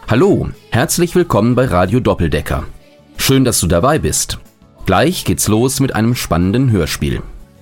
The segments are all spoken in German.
Hallo, herzlich willkommen bei Radio Doppeldecker. Schön, dass du dabei bist. Gleich geht's los mit einem spannenden Hörspiel.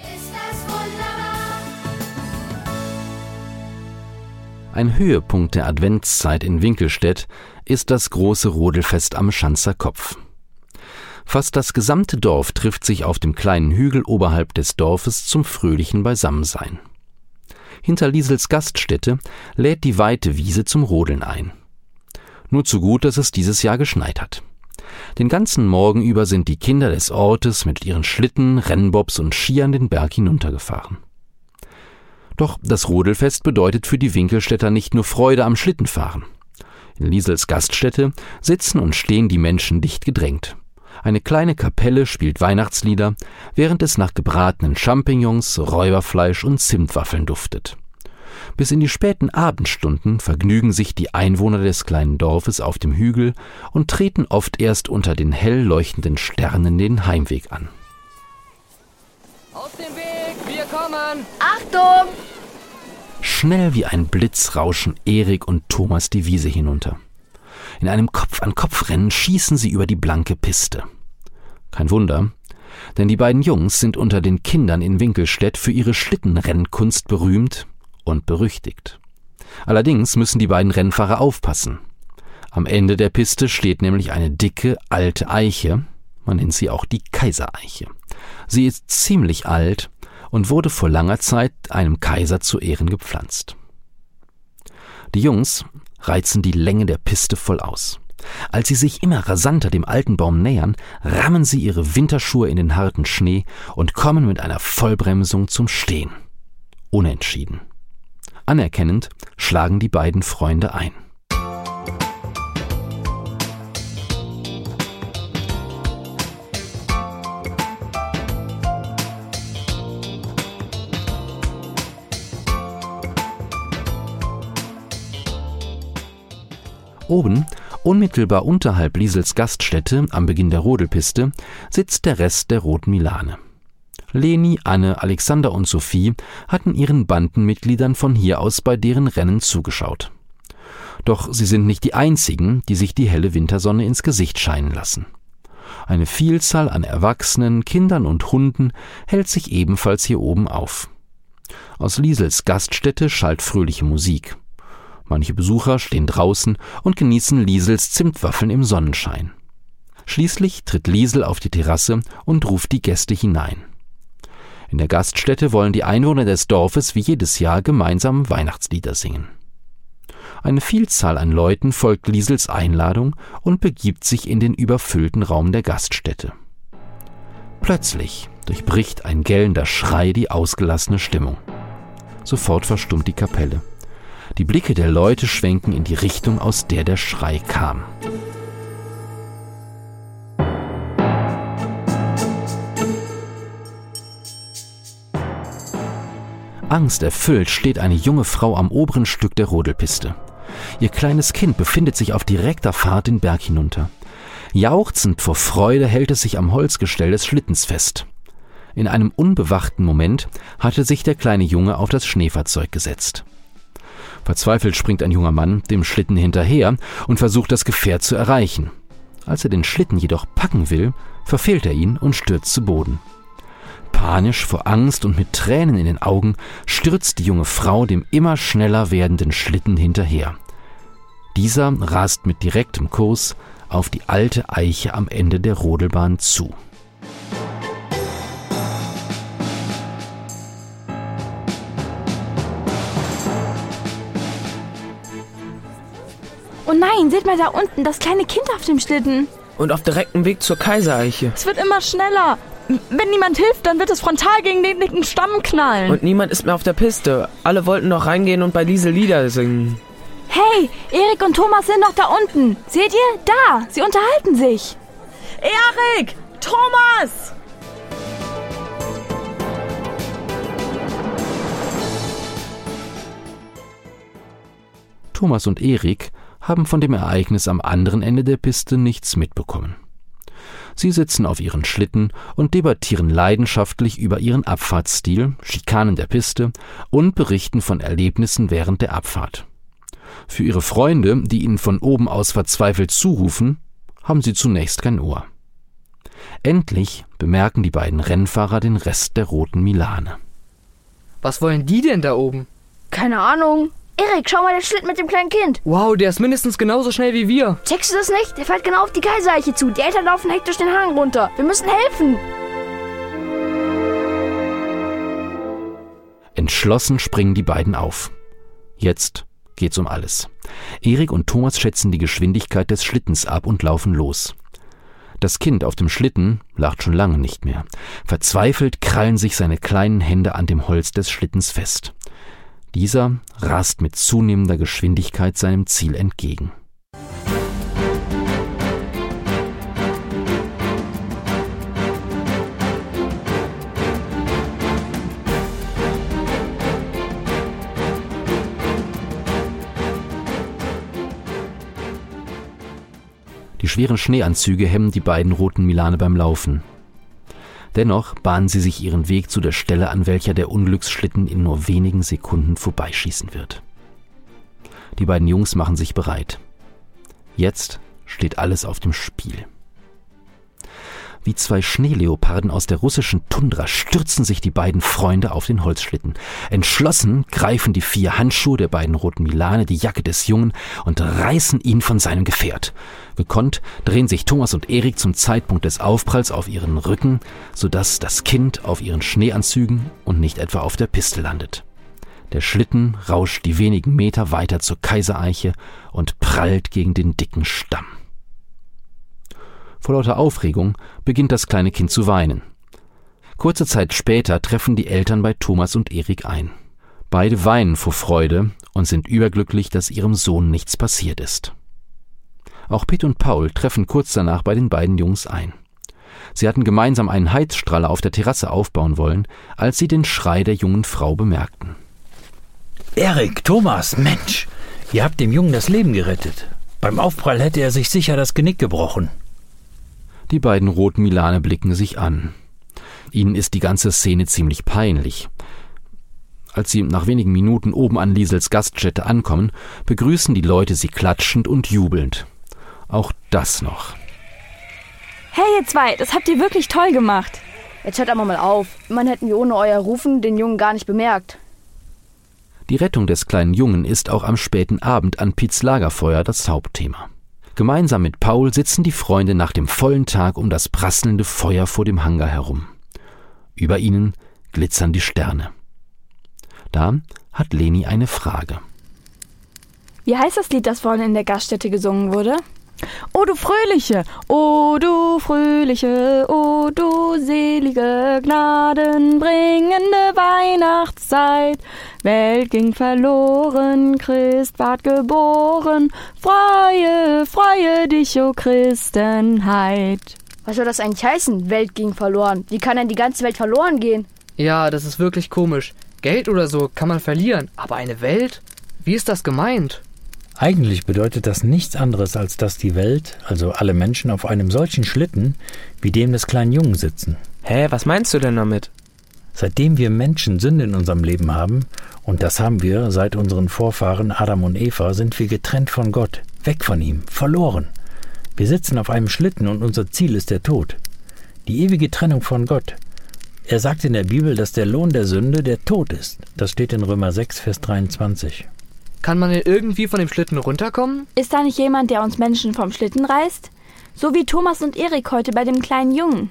Ein Höhepunkt der Adventszeit in Winkelstedt ist das große Rodelfest am Schanzer Kopf. Fast das gesamte Dorf trifft sich auf dem kleinen Hügel oberhalb des Dorfes zum fröhlichen Beisammensein. Hinter Liesels Gaststätte lädt die weite Wiese zum Rodeln ein. Nur zu gut, dass es dieses Jahr geschneit hat. Den ganzen Morgen über sind die Kinder des Ortes mit ihren Schlitten, Rennbobs und Skiern den Berg hinuntergefahren. Doch das Rodelfest bedeutet für die Winkelstädter nicht nur Freude am Schlittenfahren. In Liesels Gaststätte sitzen und stehen die Menschen dicht gedrängt. Eine kleine Kapelle spielt Weihnachtslieder, während es nach gebratenen Champignons, Räuberfleisch und Zimtwaffeln duftet. Bis in die späten Abendstunden vergnügen sich die Einwohner des kleinen Dorfes auf dem Hügel und treten oft erst unter den hell leuchtenden Sternen den Heimweg an. Auf den Weg, wir kommen! Achtung! Schnell wie ein Blitz rauschen Erik und Thomas die Wiese hinunter. In einem Kopf-an-Kopf-Rennen schießen sie über die blanke Piste. Kein Wunder, denn die beiden Jungs sind unter den Kindern in Winkelstedt für ihre Schlittenrennkunst berühmt und berüchtigt. Allerdings müssen die beiden Rennfahrer aufpassen. Am Ende der Piste steht nämlich eine dicke, alte Eiche, man nennt sie auch die Kaisereiche. Sie ist ziemlich alt und wurde vor langer Zeit einem Kaiser zu Ehren gepflanzt. Die Jungs reizen die Länge der Piste voll aus. Als sie sich immer rasanter dem alten Baum nähern, rammen sie ihre Winterschuhe in den harten Schnee und kommen mit einer Vollbremsung zum Stehen. Unentschieden. Anerkennend schlagen die beiden Freunde ein. Oben, unmittelbar unterhalb Liesels Gaststätte am Beginn der Rodelpiste, sitzt der Rest der Roten Milane. Leni, Anne, Alexander und Sophie hatten ihren Bandenmitgliedern von hier aus bei deren Rennen zugeschaut. Doch sie sind nicht die einzigen, die sich die helle Wintersonne ins Gesicht scheinen lassen. Eine Vielzahl an Erwachsenen, Kindern und Hunden hält sich ebenfalls hier oben auf. Aus Liesels Gaststätte schallt fröhliche Musik. Manche Besucher stehen draußen und genießen Liesels Zimtwaffeln im Sonnenschein. Schließlich tritt Liesel auf die Terrasse und ruft die Gäste hinein. In der Gaststätte wollen die Einwohner des Dorfes wie jedes Jahr gemeinsam Weihnachtslieder singen. Eine Vielzahl an Leuten folgt Liesels Einladung und begibt sich in den überfüllten Raum der Gaststätte. Plötzlich durchbricht ein gellender Schrei die ausgelassene Stimmung. Sofort verstummt die Kapelle. Die Blicke der Leute schwenken in die Richtung, aus der der Schrei kam. Angsterfüllt steht eine junge Frau am oberen Stück der Rodelpiste. Ihr kleines Kind befindet sich auf direkter Fahrt den Berg hinunter. Jauchzend vor Freude hält es sich am Holzgestell des Schlittens fest. In einem unbewachten Moment hatte sich der kleine Junge auf das Schneefahrzeug gesetzt. Verzweifelt springt ein junger Mann dem Schlitten hinterher und versucht, das Gefährt zu erreichen. Als er den Schlitten jedoch packen will, verfehlt er ihn und stürzt zu Boden. Panisch vor Angst und mit Tränen in den Augen stürzt die junge Frau dem immer schneller werdenden Schlitten hinterher. Dieser rast mit direktem Kurs auf die alte Eiche am Ende der Rodelbahn zu. Oh nein, seht mal da unten, das kleine Kind auf dem Schlitten. Und auf direktem Weg zur Kaisereiche. Es wird immer schneller. Wenn niemand hilft, dann wird es frontal gegen den dicken Stamm knallen. Und niemand ist mehr auf der Piste. Alle wollten noch reingehen und bei Liesel Lieder singen. Hey, Erik und Thomas sind noch da unten. Seht ihr? Da, sie unterhalten sich. Erik! Thomas! Thomas und Erik haben von dem Ereignis am anderen Ende der Piste nichts mitbekommen. Sie sitzen auf ihren Schlitten und debattieren leidenschaftlich über ihren Abfahrtsstil, Schikanen der Piste und berichten von Erlebnissen während der Abfahrt. Für ihre Freunde, die ihnen von oben aus verzweifelt zurufen, haben sie zunächst kein Ohr. Endlich bemerken die beiden Rennfahrer den Rest der roten Milane. Was wollen die denn da oben? Keine Ahnung. Erik, schau mal, der Schlitten mit dem kleinen Kind. Wow, der ist mindestens genauso schnell wie wir. Checkst du das nicht? Der fährt genau auf die Kaisereiche zu. Die Eltern laufen hektisch den Hang runter. Wir müssen helfen. Entschlossen springen die beiden auf. Jetzt geht's um alles. Erik und Thomas schätzen die Geschwindigkeit des Schlittens ab und laufen los. Das Kind auf dem Schlitten lacht schon lange nicht mehr. Verzweifelt krallen sich seine kleinen Hände an dem Holz des Schlittens fest. Dieser rast mit zunehmender Geschwindigkeit seinem Ziel entgegen. Die schweren Schneeanzüge hemmen die beiden roten Milane beim Laufen. Dennoch bahnen sie sich ihren Weg zu der Stelle, an welcher der Unglücksschlitten in nur wenigen Sekunden vorbeischießen wird. Die beiden Jungs machen sich bereit. Jetzt steht alles auf dem Spiel. Wie zwei Schneeleoparden aus der russischen Tundra stürzen sich die beiden Freunde auf den Holzschlitten. Entschlossen greifen die 4 Handschuhe der beiden roten Milane die Jacke des Jungen und reißen ihn von seinem Gefährt. Gekonnt drehen sich Thomas und Erik zum Zeitpunkt des Aufpralls auf ihren Rücken, sodass das Kind auf ihren Schneeanzügen und nicht etwa auf der Piste landet. Der Schlitten rauscht die wenigen Meter weiter zur Kaisereiche und prallt gegen den dicken Stamm. Vor lauter Aufregung beginnt das kleine Kind zu weinen. Kurze Zeit später treffen die Eltern bei Thomas und Erik ein. Beide weinen vor Freude und sind überglücklich, dass ihrem Sohn nichts passiert ist. Auch Pitt und Paul treffen kurz danach bei den beiden Jungs ein. Sie hatten gemeinsam einen Heizstrahler auf der Terrasse aufbauen wollen, als sie den Schrei der jungen Frau bemerkten. Erik, Thomas, Mensch, ihr habt dem Jungen das Leben gerettet. Beim Aufprall hätte er sich sicher das Genick gebrochen. Die beiden roten Milane blicken sich an. Ihnen ist die ganze Szene ziemlich peinlich. Als sie nach wenigen Minuten oben an Liesels Gaststätte ankommen, begrüßen die Leute sie klatschend und jubelnd. Auch das noch. Hey ihr zwei, das habt ihr wirklich toll gemacht. Jetzt hört aber mal auf. Immerhin hätten wir ohne euer Rufen den Jungen gar nicht bemerkt. Die Rettung des kleinen Jungen ist auch am späten Abend an Pitts Lagerfeuer das Hauptthema. Gemeinsam mit Paul sitzen die Freunde nach dem vollen Tag um das prasselnde Feuer vor dem Hangar herum. Über ihnen glitzern die Sterne. Da hat Leni eine Frage. Wie heißt das Lied, das vorhin in der Gaststätte gesungen wurde? O du Fröhliche, o du Fröhliche, o du selige, gnadenbringende Weihnachtszeit. Welt ging verloren, Christ ward geboren, freue, freue dich, o Christenheit. Was soll das eigentlich heißen? Welt ging verloren. Wie kann denn die ganze Welt verloren gehen? Ja, das ist wirklich komisch. Geld oder so kann man verlieren, aber eine Welt? Wie ist das gemeint? Eigentlich bedeutet das nichts anderes, als dass die Welt, also alle Menschen, auf einem solchen Schlitten wie dem des kleinen Jungen sitzen. Hä, was meinst du denn damit? Seitdem wir Menschen Sünde in unserem Leben haben, und das haben wir seit unseren Vorfahren Adam und Eva, sind wir getrennt von Gott, weg von ihm, verloren. Wir sitzen auf einem Schlitten und unser Ziel ist der Tod. Die ewige Trennung von Gott. Er sagt in der Bibel, dass der Lohn der Sünde der Tod ist. Das steht in Römer 6, Vers 23. Kann man denn irgendwie von dem Schlitten runterkommen? Ist da nicht jemand, der uns Menschen vom Schlitten reißt? So wie Thomas und Erik heute bei dem kleinen Jungen.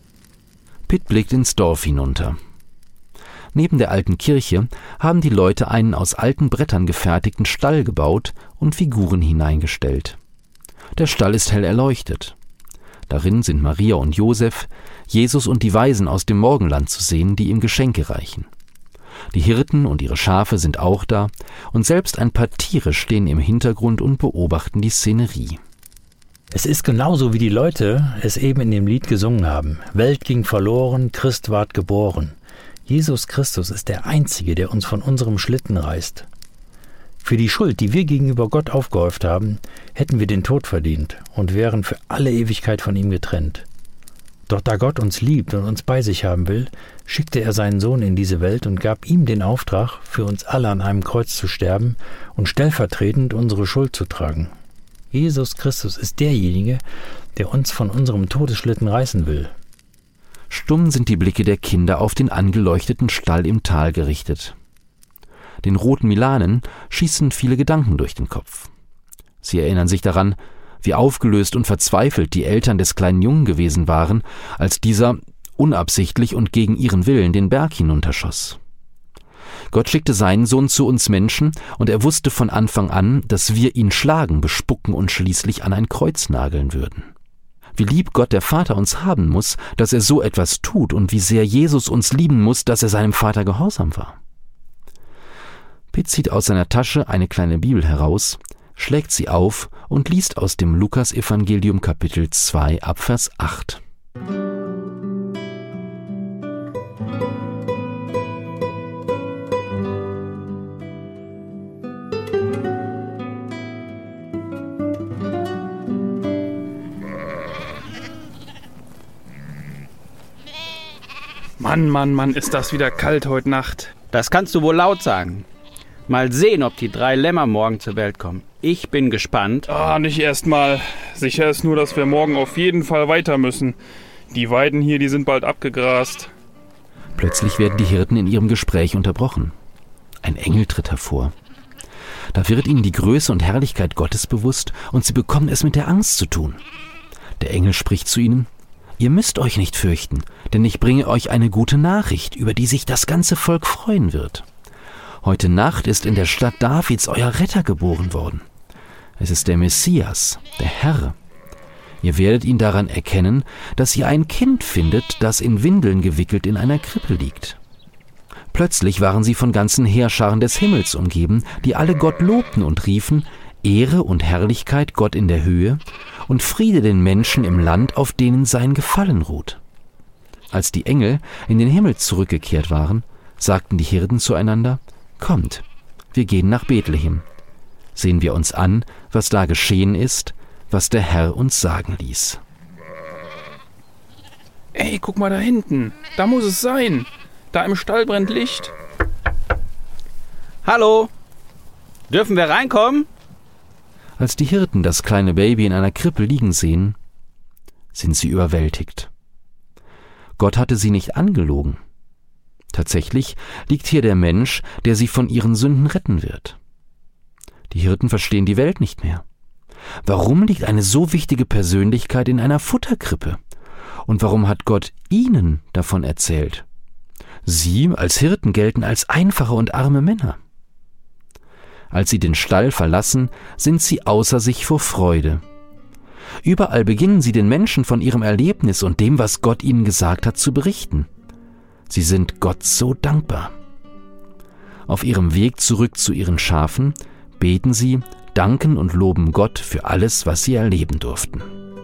Pitt blickt ins Dorf hinunter. Neben der alten Kirche haben die Leute einen aus alten Brettern gefertigten Stall gebaut und Figuren hineingestellt. Der Stall ist hell erleuchtet. Darin sind Maria und Josef, Jesus und die Weisen aus dem Morgenland zu sehen, die ihm Geschenke reichen. Die Hirten und ihre Schafe sind auch da, und selbst ein paar Tiere stehen im Hintergrund und beobachten die Szenerie. Es ist genauso, wie die Leute es eben in dem Lied gesungen haben. Welt ging verloren, Christ ward geboren. Jesus Christus ist der Einzige, der uns von unserem Schlitten reißt. Für die Schuld, die wir gegenüber Gott aufgehäuft haben, hätten wir den Tod verdient und wären für alle Ewigkeit von ihm getrennt. Doch da Gott uns liebt und uns bei sich haben will, schickte er seinen Sohn in diese Welt und gab ihm den Auftrag, für uns alle an einem Kreuz zu sterben und stellvertretend unsere Schuld zu tragen. Jesus Christus ist derjenige, der uns von unserem Todesschlitten reißen will. Stumm sind die Blicke der Kinder auf den angeleuchteten Stall im Tal gerichtet. Den roten Milanen schießen viele Gedanken durch den Kopf. Sie erinnern sich daran, wie aufgelöst und verzweifelt die Eltern des kleinen Jungen gewesen waren, als dieser unabsichtlich und gegen ihren Willen den Berg hinunterschoss. Gott schickte seinen Sohn zu uns Menschen, und er wusste von Anfang an, dass wir ihn schlagen, bespucken und schließlich an ein Kreuz nageln würden. Wie lieb Gott der Vater uns haben muss, dass er so etwas tut, und wie sehr Jesus uns lieben muss, dass er seinem Vater gehorsam war. Pitt zieht aus seiner Tasche eine kleine Bibel heraus, schlägt sie auf und liest aus dem Lukas-Evangelium Kapitel 2 ab Vers 8. Mann, ist das wieder kalt heute Nacht. Das kannst du wohl laut sagen. Mal sehen, ob die 3 Lämmer morgen zur Welt kommen. Ich bin gespannt. Nicht erst mal. Sicher ist nur, dass wir morgen auf jeden Fall weiter müssen. Die Weiden hier, die sind bald abgegrast. Plötzlich werden die Hirten in ihrem Gespräch unterbrochen. Ein Engel tritt hervor. Da wird ihnen die Größe und Herrlichkeit Gottes bewusst, und sie bekommen es mit der Angst zu tun. Der Engel spricht zu ihnen: Ihr müsst euch nicht fürchten, denn ich bringe euch eine gute Nachricht, über die sich das ganze Volk freuen wird. Heute Nacht ist in der Stadt Davids euer Retter geboren worden. Es ist der Messias, der Herr. Ihr werdet ihn daran erkennen, dass ihr ein Kind findet, das in Windeln gewickelt in einer Krippe liegt. Plötzlich waren sie von ganzen Heerscharen des Himmels umgeben, die alle Gott lobten und riefen: Ehre und Herrlichkeit Gott in der Höhe und Friede den Menschen im Land, auf denen sein Gefallen ruht. Als die Engel in den Himmel zurückgekehrt waren, sagten die Hirten zueinander: Kommt, wir gehen nach Bethlehem. Sehen wir uns an, was da geschehen ist, was der Herr uns sagen ließ. Ey, guck mal da hinten. Da muss es sein. Da im Stall brennt Licht. Hallo? Dürfen wir reinkommen? Als die Hirten das kleine Baby in einer Krippe liegen sehen, sind sie überwältigt. Gott hatte sie nicht angelogen. Tatsächlich liegt hier der Mensch, der sie von ihren Sünden retten wird. Die Hirten verstehen die Welt nicht mehr. Warum liegt eine so wichtige Persönlichkeit in einer Futterkrippe? Und warum hat Gott ihnen davon erzählt? Sie als Hirten gelten als einfache und arme Männer. Als sie den Stall verlassen, sind sie außer sich vor Freude. Überall beginnen sie den Menschen von ihrem Erlebnis und dem, was Gott ihnen gesagt hat, zu berichten. Sie sind Gott so dankbar. Auf ihrem Weg zurück zu ihren Schafen beten sie, danken und loben Gott für alles, was sie erleben durften.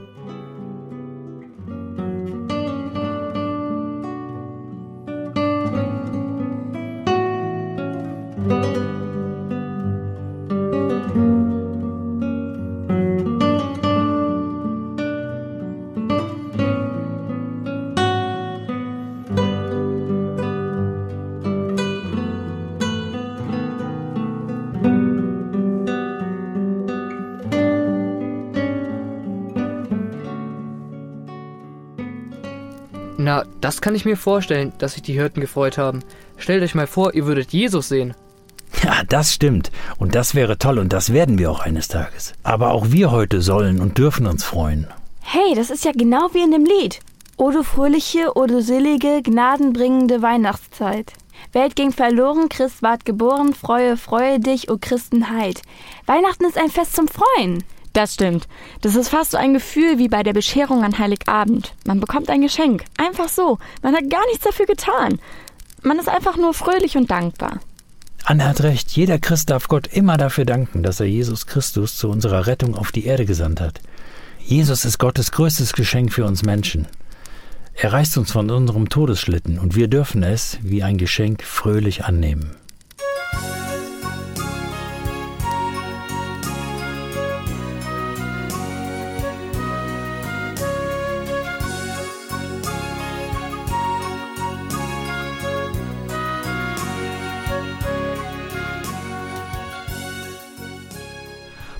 Na, das kann ich mir vorstellen, dass sich die Hirten gefreut haben. Stellt euch mal vor, ihr würdet Jesus sehen. Ja, das stimmt. Und das wäre toll und das werden wir auch eines Tages. Aber auch wir heute sollen und dürfen uns freuen. Hey, das ist ja genau wie in dem Lied. O du fröhliche, o du selige, gnadenbringende Weihnachtszeit. Welt ging verloren, Christ ward geboren, freue, freue dich, o Christenheit. Weihnachten ist ein Fest zum Freuen. Das stimmt. Das ist fast so ein Gefühl wie bei der Bescherung an Heiligabend. Man bekommt ein Geschenk. Einfach so. Man hat gar nichts dafür getan. Man ist einfach nur fröhlich und dankbar. Anne hat recht. Jeder Christ darf Gott immer dafür danken, dass er Jesus Christus zu unserer Rettung auf die Erde gesandt hat. Jesus ist Gottes größtes Geschenk für uns Menschen. Er reißt uns von unserem Todesschlitten und wir dürfen es wie ein Geschenk fröhlich annehmen.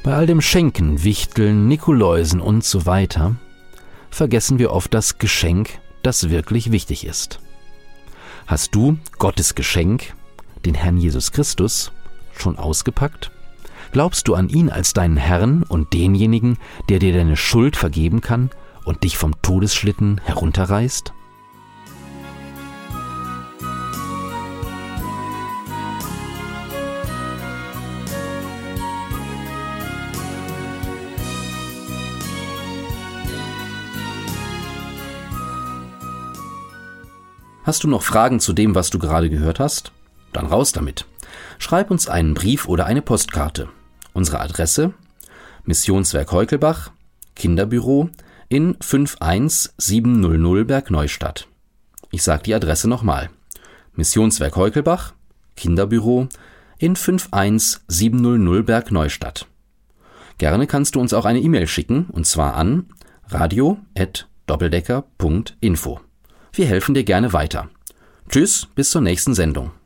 Bei all dem Schenken, Wichteln, Nikoläusen und so weiter vergessen wir oft das Geschenk, das wirklich wichtig ist. Hast du Gottes Geschenk, den Herrn Jesus Christus, schon ausgepackt? Glaubst du an ihn als deinen Herrn und denjenigen, der dir deine Schuld vergeben kann und dich vom Todesschlitten herunterreißt? Hast du noch Fragen zu dem, was du gerade gehört hast? Dann raus damit. Schreib uns einen Brief oder eine Postkarte. Unsere Adresse: Missionswerk Heukelbach, Kinderbüro in 51700 Bergneustadt. Ich sage die Adresse nochmal. Missionswerk Heukelbach, Kinderbüro in 51700 Bergneustadt. Gerne kannst du uns auch eine E-Mail schicken, und zwar an radio@doppeldecker.info. Wir helfen dir gerne weiter. Tschüss, bis zur nächsten Sendung.